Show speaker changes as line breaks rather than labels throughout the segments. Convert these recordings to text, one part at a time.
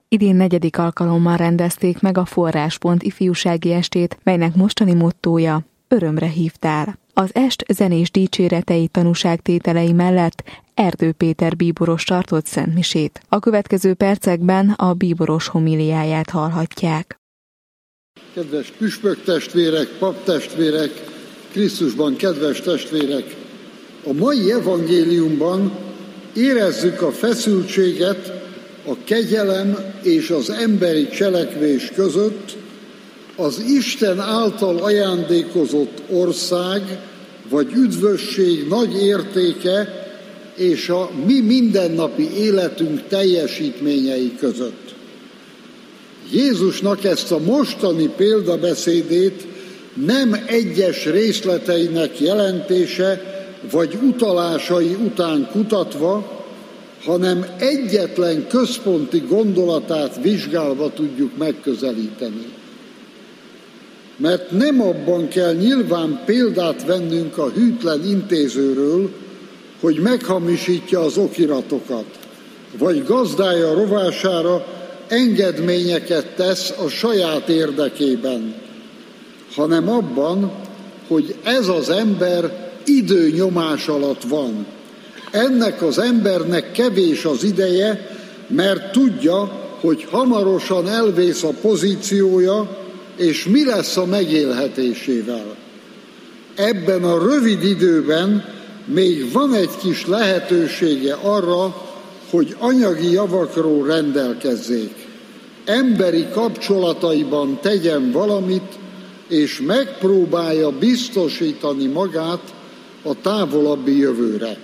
Idén 4. alkalommal rendezték meg a Forráspont ifjúsági estét, melynek mostani mottója Örömre hívtál. Az est zenés dicséretei tanúságtételei mellett Erdő Péter bíboros tartott szentmisét. A következő percekben a bíboros homiliáját hallhatják.
Kedves püspök testvérek, pap testvérek, Krisztusban kedves testvérek! A mai evangéliumban érezzük a feszültséget a kegyelem és az emberi cselekvés között, az Isten által ajándékozott ország vagy üdvösség nagy értéke és a mi mindennapi életünk teljesítményei között. Jézusnak ezt a mostani példabeszédét nem egyes részleteinek jelentése vagy utalásai után kutatva, hanem egyetlen központi gondolatát vizsgálva tudjuk megközelíteni. Mert nem abban kell nyilván példát vennünk a hűtlen intézőről, hogy meghamisítja az okiratokat, vagy gazdája rovására engedményeket tesz a saját érdekében, hanem abban, hogy ez az ember időnyomás alatt van. Ennek az embernek kevés az ideje, mert tudja, hogy hamarosan elvész a pozíciója, és mi lesz a megélhetésével. Ebben a rövid időben még van egy kis lehetősége arra, hogy anyagi javakról rendelkezzék. Emberi kapcsolataiban tegyen valamit, és megpróbálja biztosítani magát a távolabbi jövőre.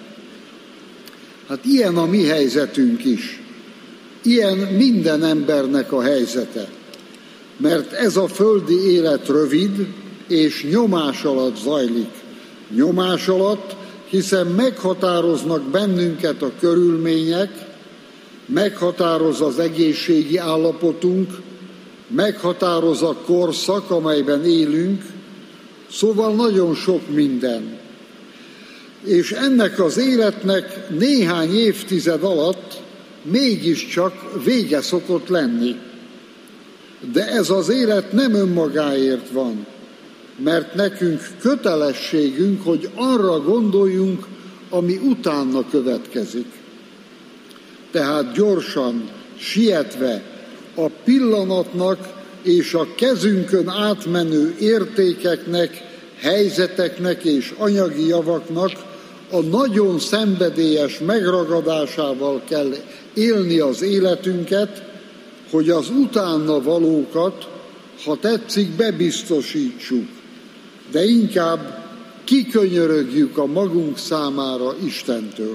Hát ilyen a mi helyzetünk is. Ilyen minden embernek a helyzete. Mert ez a földi élet rövid, és nyomás alatt zajlik. Nyomás alatt, hiszen meghatároznak bennünket a körülmények, meghatároz az egészségi állapotunk, meghatároz a korszak, amelyben élünk, szóval nagyon sok minden. És ennek az életnek néhány évtized alatt mégiscsak vége szokott lenni. De ez az élet nem önmagáért van, mert nekünk kötelességünk, hogy arra gondoljunk, ami utána következik. Tehát gyorsan, sietve, a pillanatnak és a kezünkön átmenő értékeknek, helyzeteknek és anyagi javaknak a nagyon szenvedélyes megragadásával kell élni az életünket, hogy az utána valókat, ha tetszik, bebiztosítsuk, de inkább kikönyörögjük a magunk számára Istentől.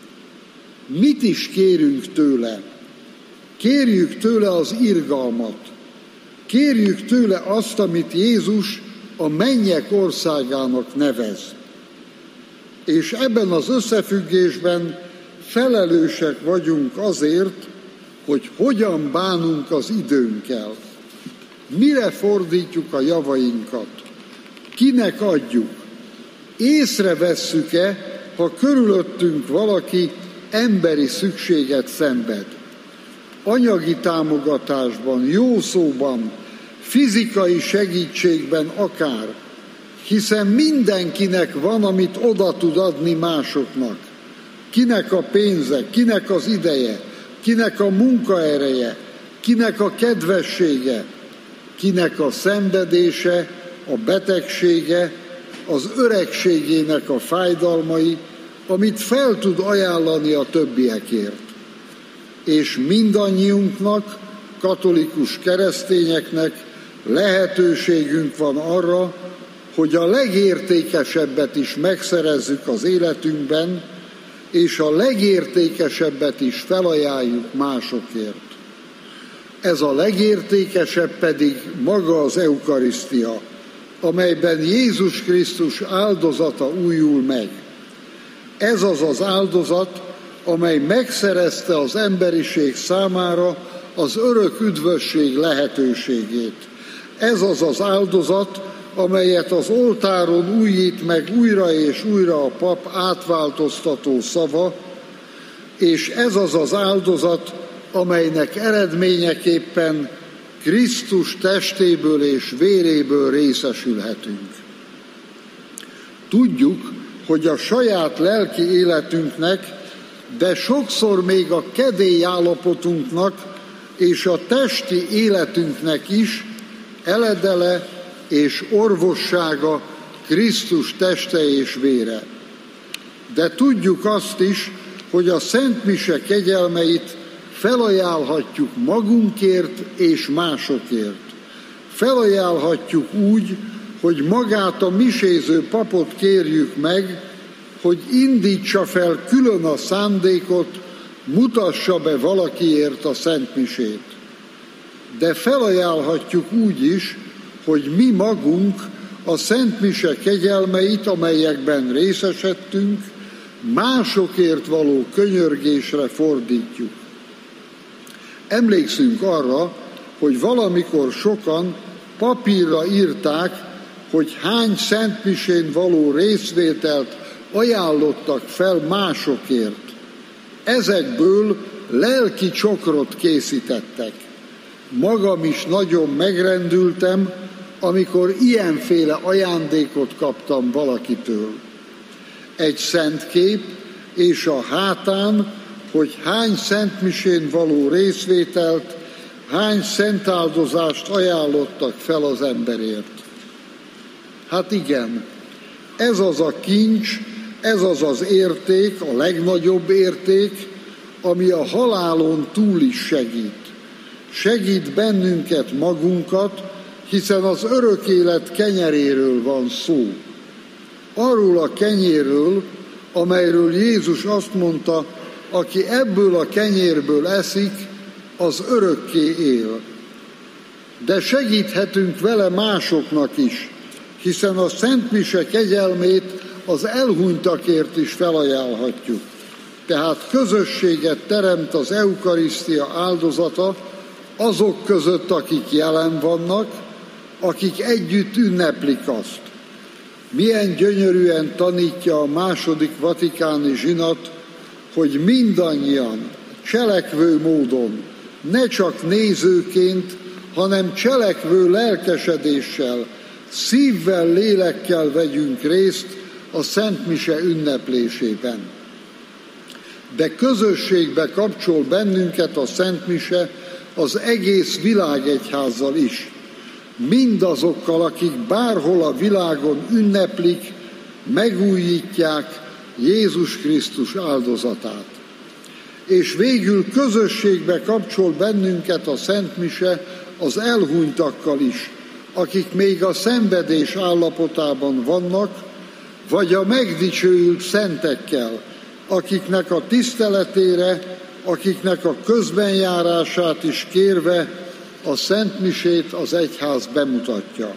Mit is kérünk tőle? Kérjük tőle az irgalmat. Kérjük tőle azt, amit Jézus a mennyek országának nevez. És ebben az összefüggésben felelősek vagyunk azért, hogy hogyan bánunk az időnkkel. Mire fordítjuk a javainkat? Kinek adjuk? Észrevesszük-e, ha körülöttünk valaki emberi szükséget szenved? Anyagi támogatásban, jó szóban, fizikai segítségben akár, hiszen mindenkinek van, amit oda tud adni másoknak. Kinek a pénze, kinek az ideje, kinek a munkaereje, kinek a kedvessége, kinek a szenvedése, a betegsége, az öregségének a fájdalmai, amit fel tud ajánlani a többiekért. És mindannyiunknak, katolikus keresztényeknek lehetőségünk van arra, hogy a legértékesebbet is megszerezzük az életünkben, és a legértékesebbet is felajánljuk másokért. Ez a legértékesebb pedig maga az eukarisztia, amelyben Jézus Krisztus áldozata újul meg. Ez az az áldozat, amely megszerezte az emberiség számára az örök üdvösség lehetőségét. Ez az az áldozat, amelyet az oltáron újít meg újra és újra a pap átváltoztató szava, és ez az az áldozat, amelynek eredményeképpen Krisztus testéből és véréből részesülhetünk. Tudjuk, hogy a saját lelki életünknek, de sokszor még a kedély állapotunknak és a testi életünknek is eledele és orvossága Krisztus teste és vére. De tudjuk azt is, hogy a Szent Mise kegyelmeit felajánlhatjuk magunkért és másokért. Felajánlhatjuk úgy, hogy magát a miséző papot kérjük meg, hogy indítsa fel külön a szándékot, mutassa be valakiért a Szent Misét. De felajánlhatjuk úgy is, hogy mi magunk a Szent Mise kegyelmeit, amelyekben részesedtünk, másokért való könyörgésre fordítjuk. Emlékszünk arra, hogy valamikor sokan papírra írták, hogy hány Szent Misén való részvételt ajánlottak fel másokért. Ezekből lelki csokrot készítettek. Magam is nagyon megrendültem, amikor ilyenféle ajándékot kaptam valakitől. Egy szentkép, és a hátán, hogy hány Szent Misén való részvételt, hány szentáldozást ajánlottak fel az emberért. Hát igen, ez az a kincs, ez az az érték, a legnagyobb érték, ami a halálon túl is segít. Segít bennünket magunkat, hiszen az örök élet kenyeréről van szó. Arról a kenyérről, amelyről Jézus azt mondta, aki ebből a kenyérből eszik, az örökké él. De segíthetünk vele másoknak is, hiszen a Szent Mise kegyelmét az elhunytakért is felajánlhatjuk. Tehát közösséget teremt az eukarisztia áldozata azok között, akik jelen vannak, akik együtt ünneplik azt. Milyen gyönyörűen tanítja a második vatikáni zsinat, hogy mindannyian cselekvő módon, ne csak nézőként, hanem cselekvő lelkesedéssel, szívvel, lélekkel vegyünk részt a Szent Mise ünneplésében. De közösségbe kapcsol bennünket a Szent Mise az egész világegyházzal is. Mindazokkal, akik bárhol a világon ünneplik, megújítják Jézus Krisztus áldozatát. És végül közösségbe kapcsol bennünket a Szent Mise az elhunytakkal is, akik még a szenvedés állapotában vannak, vagy a megdicsőült szentekkel, akiknek a tiszteletére, akiknek a közbenjárását is kérve a Szent Misét az egyház bemutatja.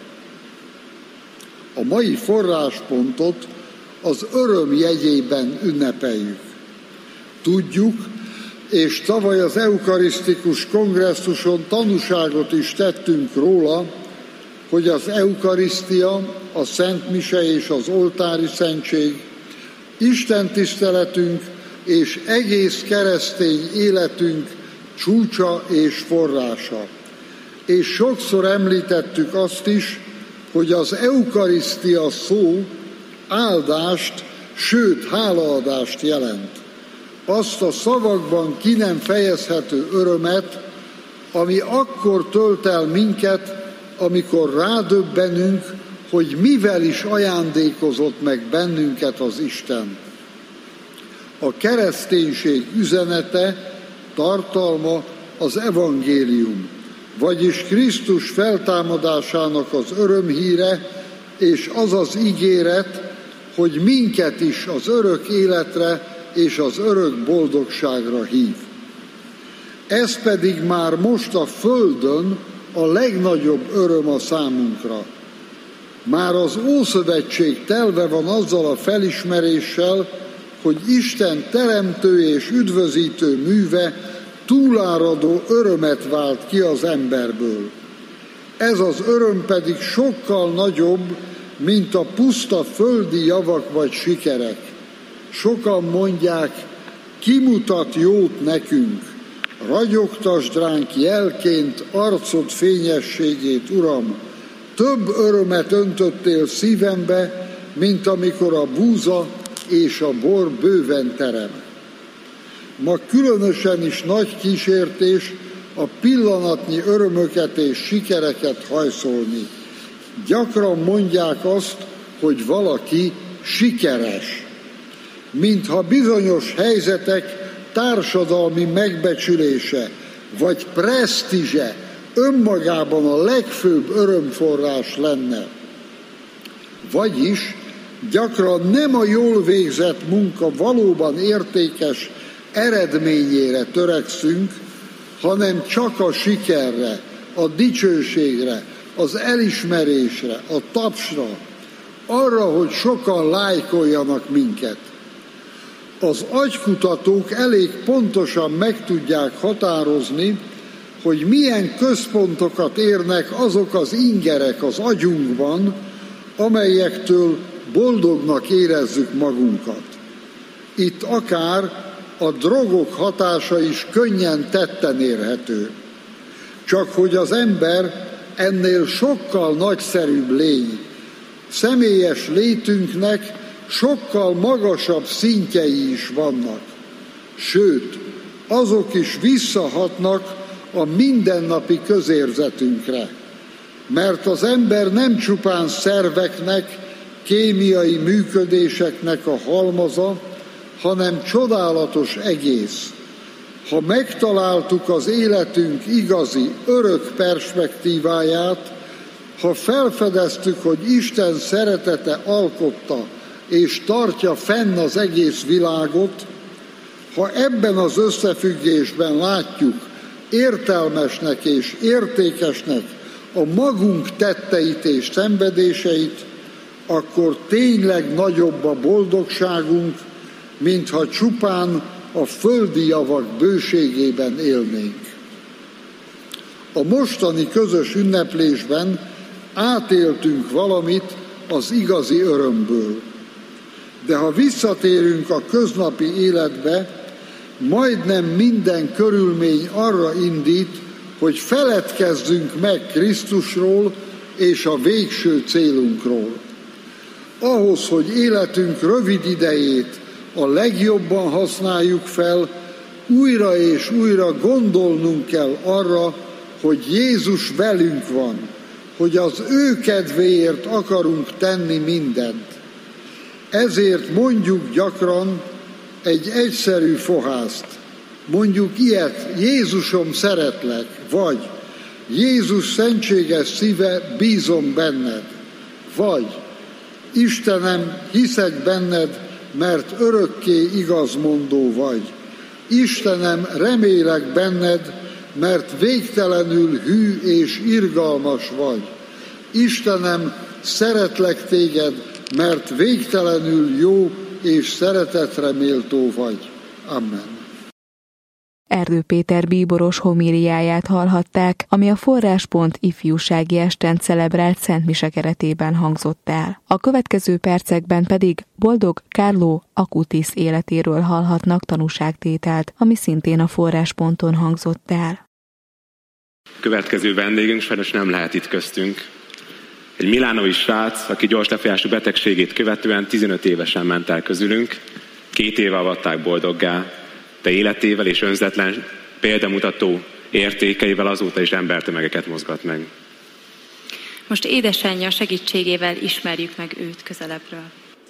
A mai forráspontot az öröm jegyében ünnepeljük. Tudjuk, és tavaly az eukarisztikus kongresszuson tanúságot is tettünk róla, hogy az eukarisztia, a Szent Mise és az oltári szentség Isten tiszteletünk és egész keresztény életünk csúcsa és forrása. És sokszor említettük azt is, hogy az eukarisztia szó áldást, sőt hálaadást jelent. Azt a szavakban ki nem fejezhető örömet, ami akkor tölt el minket, amikor rádöbbenünk, hogy mivel is ajándékozott meg bennünket az Isten. A kereszténység üzenete, tartalma az evangélium, vagyis Krisztus feltámadásának az örömhíre, és az az ígéret, hogy minket is az örök életre és az örök boldogságra hív. Ez pedig már most a földön a legnagyobb öröm a számunkra. Már az Ószövetség telve van azzal a felismeréssel, hogy Isten teremtő és üdvözítő műve túláradó örömet vált ki az emberből. Ez az öröm pedig sokkal nagyobb, mint a puszta földi javak vagy sikerek. Sokan mondják, ki mutat jót nekünk, Ragyogtasd ránk jelként arcod fényességét, Uram, több örömet öntöttél szívembe, mint amikor a búza és a bor bőven terem. Ma különösen is nagy kísértés a pillanatnyi örömöket és sikereket hajszolni. Gyakran mondják azt, hogy valaki sikeres, mintha bizonyos helyzetek társadalmi megbecsülése vagy presztízse önmagában a legfőbb örömforrás lenne. Vagyis gyakran nem a jól végzett munka valóban értékes eredményére törekszünk, hanem csak a sikerre, a dicsőségre, az elismerésre, a tapsra, arra, hogy sokan lájkoljanak minket. Az agykutatók elég pontosan meg tudják határozni, hogy milyen központokat érnek azok az ingerek az agyunkban, amelyektől boldognak érezzük magunkat. Itt akár a drogok hatása is könnyen tetten érhető. Csak hogy az ember ennél sokkal nagyszerűbb lény. Személyes létünknek sokkal magasabb szintjei is vannak. Sőt, azok is visszahatnak a mindennapi közérzetünkre. Mert az ember nem csupán szerveknek, kémiai működéseknek a halmaza, hanem csodálatos egész. Ha megtaláltuk az életünk igazi, örök perspektíváját, ha felfedeztük, hogy Isten szeretete alkotta és tartja fenn az egész világot, ha ebben az összefüggésben látjuk értelmesnek és értékesnek a magunk tetteit és szenvedéseit, akkor tényleg nagyobb a boldogságunk, mintha csupán a földi javak bőségében élnénk. A mostani közös ünneplésben átéltünk valamit az igazi örömből. De ha visszatérünk a köznapi életbe, majdnem minden körülmény arra indít, hogy feledkezzünk meg Krisztusról és a végső célunkról. Ahhoz, hogy életünk rövid idejét a legjobban használjuk fel, újra és újra gondolnunk kell arra, hogy Jézus velünk van, hogy az ő kedvéért akarunk tenni mindent. Ezért mondjuk gyakran egy egyszerű fohászt. Mondjuk ilyet: Jézusom, szeretlek, vagy Jézus szentséges szíve, bízom benned, vagy Istenem, hiszek benned, mert örökké igazmondó vagy. Istenem, remélek benned, mert végtelenül hű és irgalmas vagy. Istenem, szeretlek téged, mert végtelenül jó és szeretetre méltó vagy. Amen.
Erdő Péter bíboros homíliáját hallhatták, ami a Forráspont ifjúsági esten celebrált szentmise keretében hangzott el. A következő percekben pedig Boldog Carlo Acutis életéről hallhatnak tanúságtételt, ami szintén a Forrásponton hangzott el.
Következő vendégünk sajnos nem lehet itt köztünk. Egy milánói srác, aki gyors lefolyású betegségét követően 15 évesen ment el közülünk, 2 éve avatták boldoggá, de életével és önzetlen példamutató értékeivel azóta is embertömegeket mozgat meg.
Most édesanyja segítségével ismerjük meg őt közelebbről.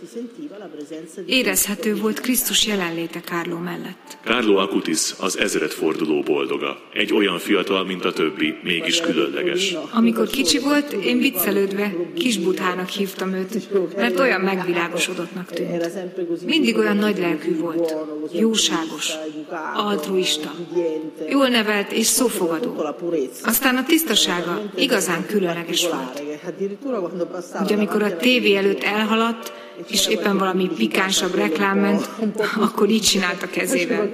Érezhető volt Krisztus jelenléte Carlo mellett.
Carlo Acutis az ezredforduló boldoga. Egy olyan fiatal, mint a többi, mégis különleges.
Amikor kicsi volt, én viccelődve Kisbuthának hívtam őt, mert olyan megvilágosodottnak tűnt. Mindig olyan nagylelkű volt, jóságos, altruista, jól nevelt és szófogadó. Aztán a tisztasága igazán különleges volt. Hogy amikor a tévé előtt elhaladt, és éppen valami pikánsabb reklám ment, akkor így csinált a kezével.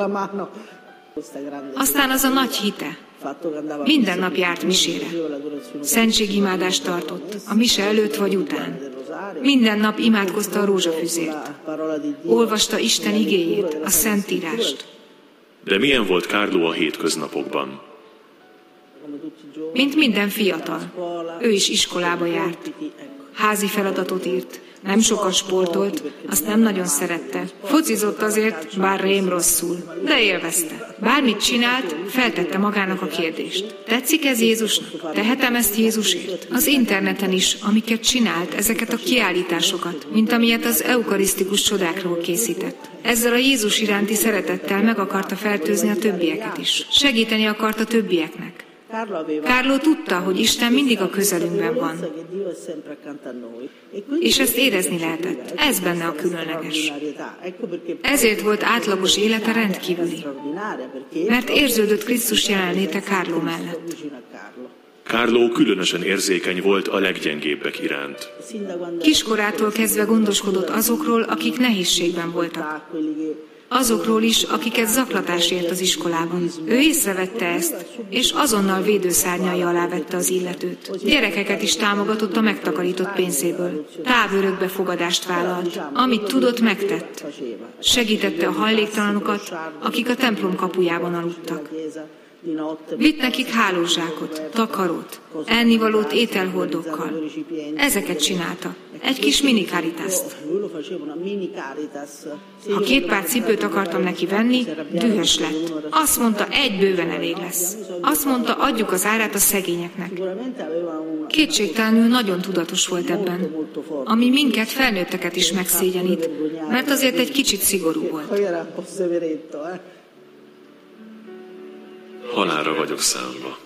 Aztán az a nagy hite. Minden nap járt misére. Szentségimádást tartott, a mise előtt vagy után. Minden nap imádkozta a rózsafüzért. Olvasta Isten igéjét, a Szentírást.
De milyen volt Carlo a hétköznapokban?
Mint minden fiatal. Ő is iskolába járt. Házi feladatot írt. Nem sokat sportolt, azt nem nagyon szerette. Focizott azért, bár rém rosszul, de élvezte. Bármit csinált, feltette magának a kérdést. Tetszik ez Jézusnak? Tehetem ezt Jézusért? Az interneten is, amiket csinált, ezeket a kiállításokat, mint amilyet az eukarisztikus csodákról készített. Ezzel a Jézus iránti szeretettel meg akarta fertőzni a többieket is. Segíteni akart a többieknek. Carlo tudta, hogy Isten mindig a közelünkben van. És ezt érezni lehetett. Ez benne a különleges. Ezért volt átlagos élete rendkívüli. Mert érződött Krisztus jelenléte Carlo mellett.
Carlo különösen érzékeny volt a leggyengébbek iránt.
Kiskorától kezdve gondoskodott azokról, akik nehézségben voltak. Azokról is, akiket zaklatás ért az iskolában. Ő észrevette ezt, és azonnal védőszárnyai alá vette az illetőt. Gyerekeket is támogatott a megtakarított pénzéből. Távörökbe fogadást vállalt. Amit tudott, megtett. Segítette a hajléktalanokat, akik a templom kapujában aludtak. Vitt nekik hálózsákot, takarót, ennivalót ételhordókkal. Ezeket csinálta. Egy kis mini Caritaszt. Ha 2 pár cipőt akartam neki venni, dühös lett. Azt mondta, egy bőven elég lesz. Azt mondta, adjuk az árát a szegényeknek. Kétségtelenül nagyon tudatos volt ebben, ami minket felnőtteket is megszégyenít, mert azért egy kicsit szigorú volt.
Halálra vagyok számva.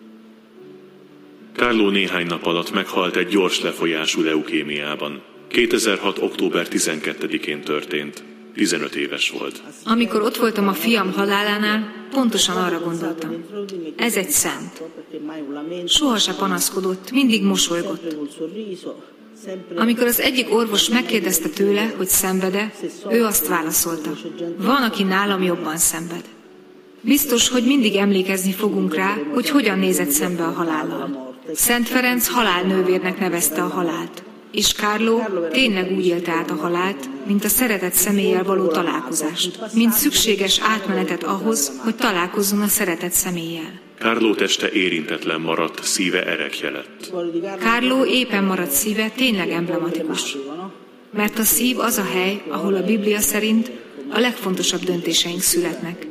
Carlo néhány nap alatt meghalt egy gyors lefolyású leukémiában. 2006. október 12-én történt. 15 éves volt.
Amikor ott voltam a fiam halálánál, pontosan arra gondoltam. Ez egy szent. Soha se panaszkodott, mindig mosolygott. Amikor az egyik orvos megkérdezte tőle, hogy szenved-e, ő azt válaszolta. Van, aki nálam jobban szenved. Biztos, hogy mindig emlékezni fogunk rá, hogy hogyan nézett szembe a halállal. Szent Ferenc halálnővérnek nevezte a halált, és Carlo tényleg úgy élte át a halált, mint a szeretett személlyel való találkozást, mint szükséges átmenetet ahhoz, hogy találkozzon a szeretett személlyel.
Carlo teste érintetlen maradt, szíve erekje lett.
Carlo éppen maradt szíve tényleg emblematikus, mert a szív az a hely, ahol a Biblia szerint a legfontosabb döntéseink születnek.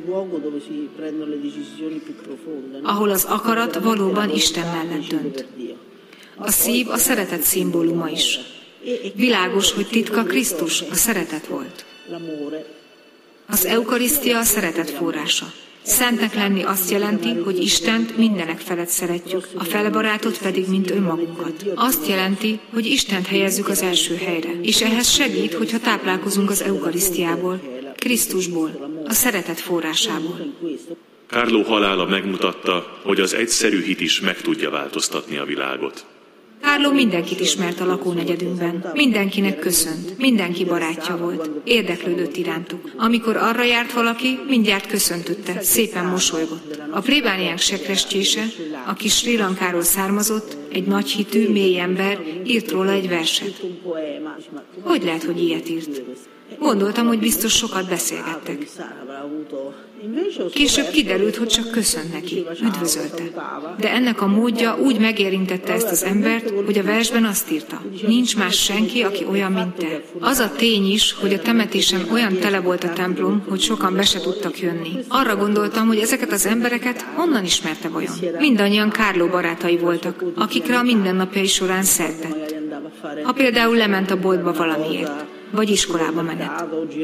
Ahol az akarat valóban Isten mellett dönt. A szív a szeretet szimbóluma is. Világos, hogy titka Krisztus, a szeretet volt. Az eukarisztia a szeretet forrása. Szentnek lenni azt jelenti, hogy Istent mindenek felett szeretjük, a felebarátot pedig, mint önmagunkat. Azt jelenti, hogy Istent helyezzük az első helyre, és ehhez segít, hogyha táplálkozunk az eukarisztiából, Krisztusból, a szeretet forrásából.
Carlo halála megmutatta, hogy az egyszerű hit is meg tudja változtatni a világot.
Carlo mindenkit ismert a lakónegyedünkben. Mindenkinek köszönt, mindenki barátja volt, érdeklődött irántuk. Amikor arra járt valaki, mindjárt köszöntötte, szépen mosolygott. A plébániánk sekrestjése, aki Sri Lankáról származott, egy nagyhitű, mély ember, írt róla egy verset. Hogy lehet, hogy ilyet írt? Gondoltam, hogy biztos sokat beszélgettek. Később kiderült, hogy csak köszönt neki, üdvözölte. De ennek a módja úgy megérintette ezt az embert, hogy a versben azt írta: nincs más senki, aki olyan, mint te. Az a tény is, hogy a temetésen olyan tele volt a templom, hogy sokan be se tudtak jönni. Arra gondoltam, hogy ezeket az embereket honnan ismerte vajon? Mindannyian Carlo barátai voltak, akikre a mindennapjai során szert tett. Ha például lement a boltba valamiért, vagy iskolába menet.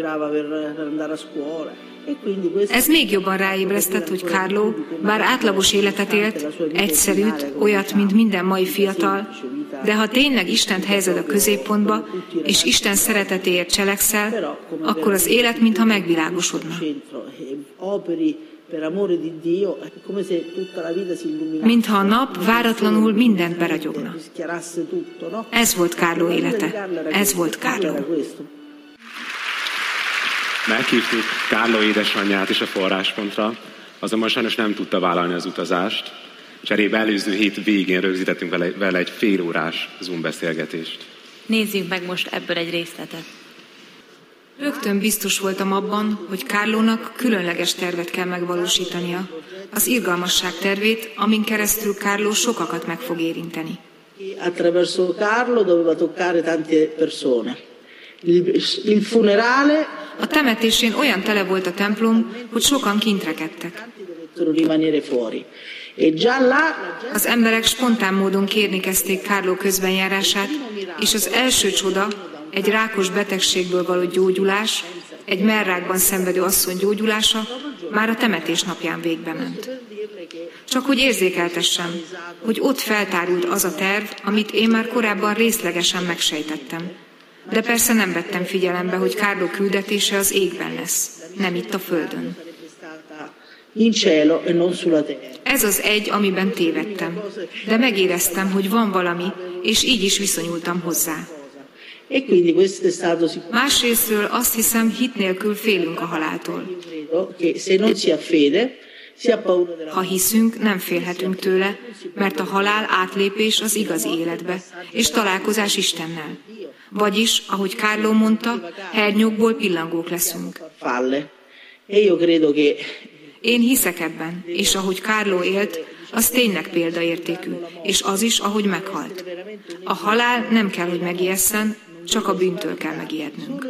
Ez még jobban ráébresztett, hogy Carlo, bár átlagos életet élt, egyszerűt, olyat, mint minden mai fiatal, de ha tényleg Istent helyezed a középpontba, és Isten szeretetéért cselekszel, akkor az élet mintha megvilágosodna. Mintha a nap váratlanul mindent beragyogna. Ez volt Carlo élete. Ez volt Carlo.
Meghívtuk Carlo édesanyját is a forráspontra, azonban sajnos nem tudta vállalni az utazást. Cserébe előző hét végén rögzítettünk vele egy félórás Zoom beszélgetést.
Nézzük meg most ebből egy részletet.
Rögtön biztos voltam abban, hogy Carlónak különleges tervet kell megvalósítania, az irgalmasság tervét, amin keresztül Carlo sokakat meg fog érinteni.
Attraverso Carlo doveva toccare tante persone. Il funerale.
A temetésén olyan tele volt a templom, hogy sokan kint rekedtek. Az emberek spontán módon kérni kezdték Carlo közbenjárását, és az első csoda, egy rákos betegségből való gyógyulás, egy mellrákban szenvedő asszony gyógyulása már a temetés napján végbe ment. Csak hogy érzékeltessem, hogy ott feltárult az a terv, amit én már korábban részlegesen megsejtettem. De persze nem vettem figyelembe, hogy Carlo küldetése az égben lesz, nem itt a földön. Ez az egy, amiben tévedtem, de megéreztem, hogy van valami, és így is viszonyultam hozzá. Másrésztről azt hiszem, hit nélkül félünk a haláltól. Ha hiszünk, nem félhetünk tőle, mert a halál átlépés az igazi életbe, és találkozás Istennel. Vagyis, ahogy Carlo mondta, hernyókból pillangók leszünk. Én hiszek ebben, és ahogy Carlo élt, az tényleg példaértékű, és az is, ahogy meghalt. A halál nem kell, hogy megijesszen, csak a bűntől kell megijednünk.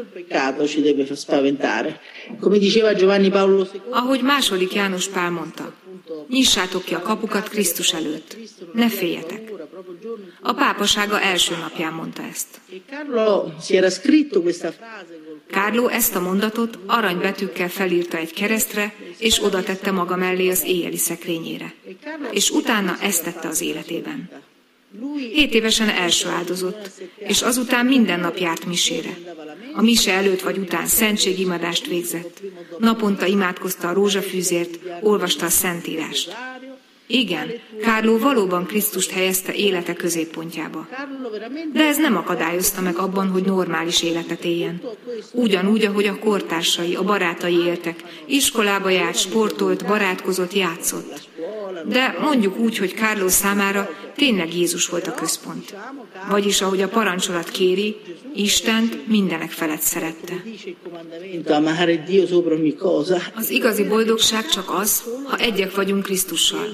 Ahogy II. János Pál mondta, nyissátok ki a kapukat Krisztus előtt, ne féljetek. A pápasága első napján mondta ezt. Carlo ezt a mondatot aranybetűkkel felírta egy keresztre, és oda tette maga mellé az éjjeli szekrényére. És utána ezt tette az életében. 7 évesen első áldozott, és azután minden nap járt misére. A mise előtt vagy után szentségimadást végzett. Naponta imádkozta a rózsafűzért, olvasta a Szentírást. Igen, Carlo valóban Krisztust helyezte élete középpontjába. De ez nem akadályozta meg abban, hogy normális életet éljen. Ugyanúgy, ahogy a kortársai, a barátai éltek. Iskolába járt, sportolt, barátkozott, játszott. De mondjuk úgy, hogy Carlo számára tényleg Jézus volt a központ. Vagyis, ahogy a parancsolat kéri, Istent mindenek felett szerette. Az igazi boldogság csak az, ha egyek vagyunk Krisztussal.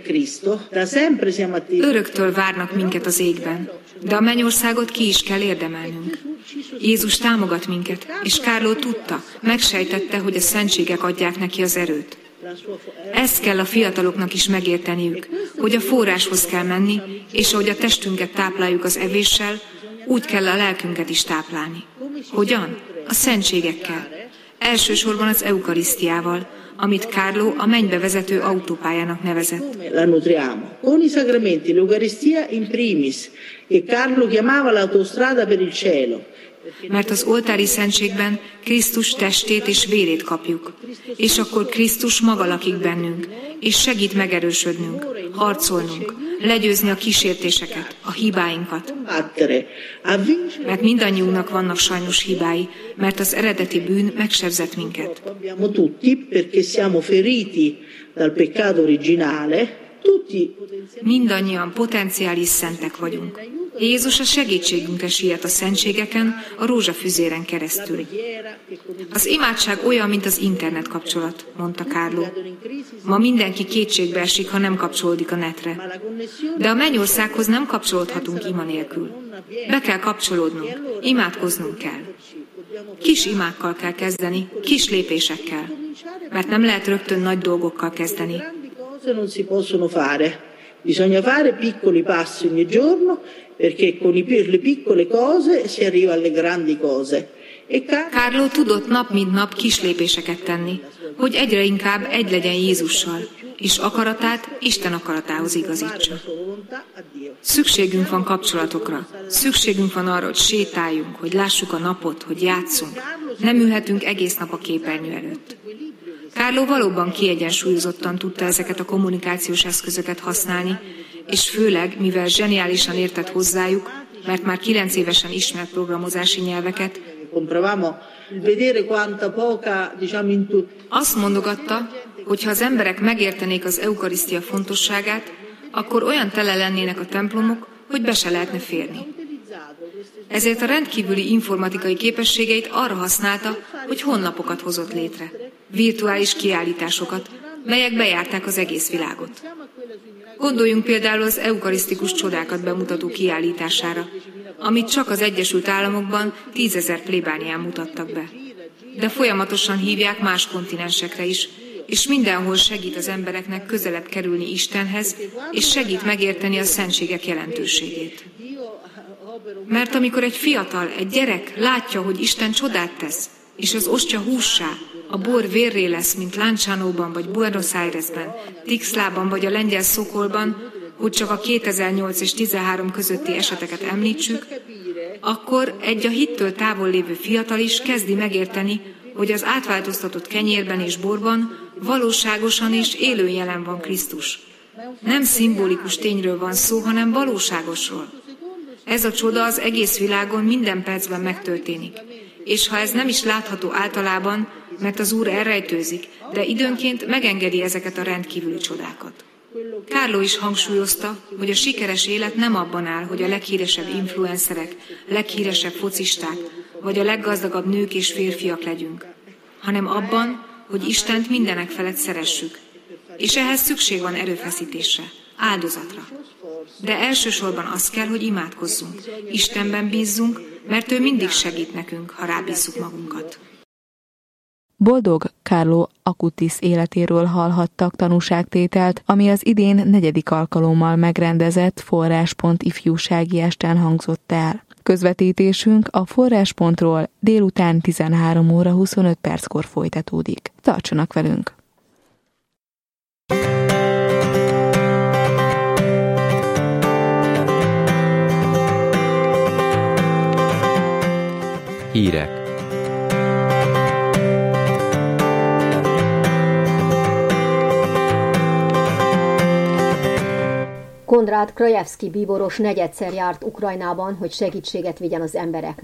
Öröktől várnak minket az égben, de a mennyországot ki is kell érdemelnünk. Jézus támogat minket, és Carlo tudta, megsejtette, hogy a szentségek adják neki az erőt. Ezt kell a fiataloknak is megérteniük, hogy a forráshoz kell menni, és ahogy a testünket tápláljuk az evéssel, úgy kell a lelkünket is táplálni. Hogyan? A szentségekkel. Elsősorban az eukarisztiával, amit Carlo a mennybe vezető autópályának nevezett.
Con i sacramenti, l'Eucaristia in primis, che Carlo chiamava l'autostrada per il cielo.
Mert az oltári szentségben Krisztus testét és vérét kapjuk, és akkor Krisztus maga lakik bennünk, és segít megerősödnünk, harcolnunk, legyőzni a kísértéseket, a hibáinkat. Mert mindannyiunknak vannak sajnos hibái, mert az eredeti bűn megsebzett minket. Mindannyian potenciális szentek vagyunk. Jézus a segítségünkre siet a szentségeken, a rózsafüzéren keresztül. Az imádság olyan, mint az internet kapcsolat, mondta Carlo. Ma mindenki kétségbe esik, ha nem kapcsolódik a netre. De a mennyországhoz nem kapcsolódhatunk ima nélkül. Be kell kapcsolódnunk, imádkoznunk kell. Kis imákkal kell kezdeni, kis lépésekkel, mert nem lehet rögtön nagy dolgokkal kezdeni.
Bisogna fare piccoli passi ogni giorno, perché con le piccole cose si arriva alle grandi cose.
Carlo tudott nap mint nap kis lépéseket tenni, hogy egyre inkább egy legyen Jézussal, és akaratát Isten akaratához igazítsa. Szükségünk van kapcsolatokra, szükségünk van arra, hogy sétáljunk, hogy lássuk a napot, hogy játszunk. Nem ülhetünk egész nap a képernyő előtt. Carlo valóban kiegyensúlyozottan tudta ezeket a kommunikációs eszközöket használni, és főleg, mivel zseniálisan értett hozzájuk, mert már 9 évesen ismert programozási nyelveket, azt mondogatta, hogy ha az emberek megértenék az eukarisztia fontosságát, akkor olyan tele lennének a templomok, hogy be se lehetne férni. ezért a rendkívüli informatikai képességeit arra használta, hogy honlapokat hozott létre, virtuális kiállításokat, melyek bejárták az egész világot. Gondoljunk például az eukarisztikus csodákat bemutató kiállítására, amit csak az Egyesült Államokban 10 000 plébánián mutattak be. De folyamatosan hívják más kontinensekre is, és mindenhol segít az embereknek közelebb kerülni Istenhez, és segít megérteni a szentségek jelentőségét. Mert amikor egy fiatal, egy gyerek látja, hogy Isten csodát tesz, és az ostya hússá, a bor vérré lesz, mint Lancianóban vagy Buenos Airesben, Tixlában vagy a lengyel Szokolban, hogy csak a 2008 és 2013 közötti eseteket említsük, akkor egy a hittől távol lévő fiatal is kezdi megérteni, hogy az átváltoztatott kenyérben és borban valóságosan és élő jelen van Krisztus. Nem szimbolikus tényről van szó, hanem valóságosról. Ez a csoda az egész világon minden percben megtörténik. És ha ez nem is látható általában, mert az Úr elrejtőzik, de időnként megengedi ezeket a rendkívüli csodákat. Carlo is hangsúlyozta, hogy a sikeres élet nem abban áll, hogy a leghíresebb influencerek, leghíresebb focisták, vagy a leggazdagabb nők és férfiak legyünk, hanem abban, hogy Istent mindenek felett szeressük. És ehhez szükség van erőfeszítésre, áldozatra. De elsősorban az kell, hogy imádkozzunk, Istenben bízzunk, mert ő mindig segít nekünk, ha rábízzuk magunkat.
Boldog Carlo Acutis életéről hallhattak tanúságtételt, ami az idén 4. alkalommal megrendezett Forráspont ifjúsági esten hangzott el. Közvetítésünk a Forráspont-ról délután 13 óra 25 perckor folytatódik. Tartsanak velünk!
Hírek.
Konrád Krajewski bíboros negyedszer járt Ukrajnában, hogy segítséget vigyen az embereknek.